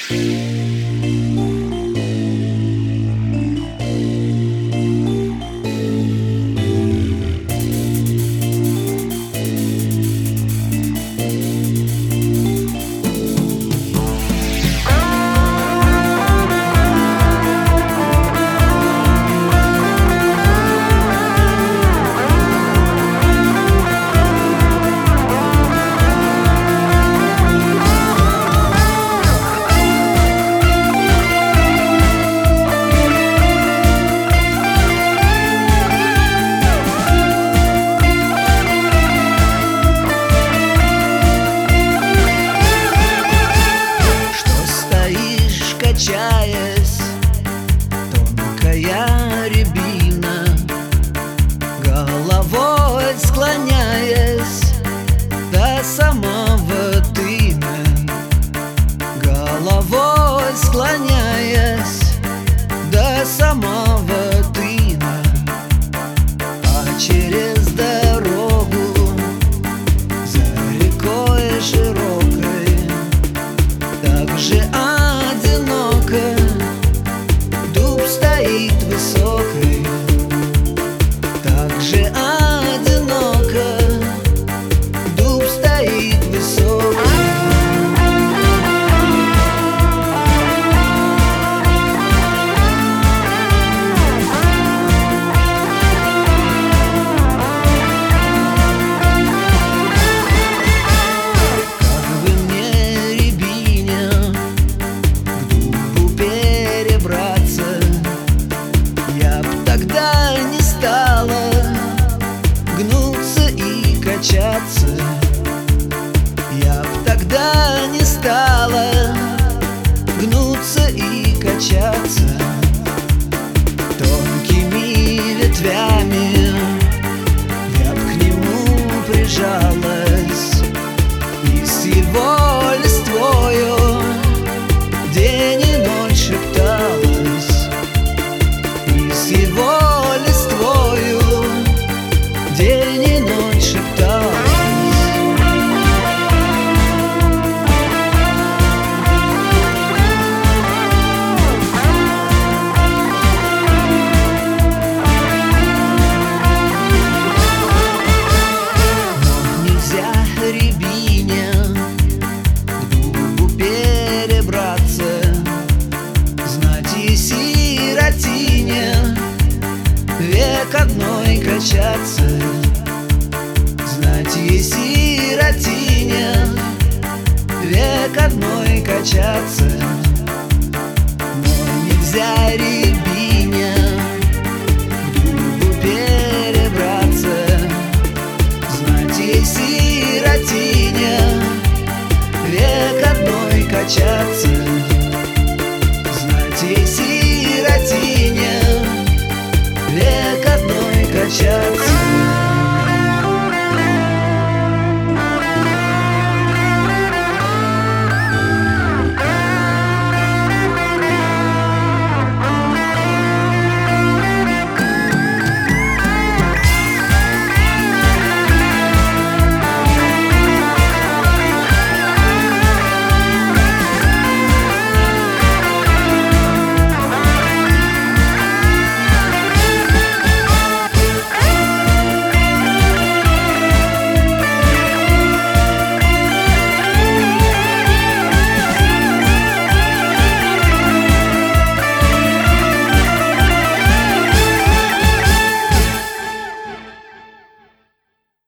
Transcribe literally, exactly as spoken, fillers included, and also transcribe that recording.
Качаясь, тонкая рябина, головой склоняясь до самого дына, головой склоняясь до самого дына, а через дорогу за рекой широкой также дуб стоит высокий, так же одиноко дуб стоит высокий. Как бы мне, рябине, к дубу перебраться, я б тогда не стала гнуться и качаться, я б тогда не стала гнуться и качаться. Тонкими ветвями я б к нему прижалась и с его листвою день и ночь шепталась, и с его листвою день и ночь шепталась. Но нельзя рябине к дубу перебраться, знать и сиротине век одной качаться, знать и сиротине век одной качаться. Но нельзя рябине к дубу перебраться, знать и сиротине век одной качаться, знать и сиротине век одной качаться.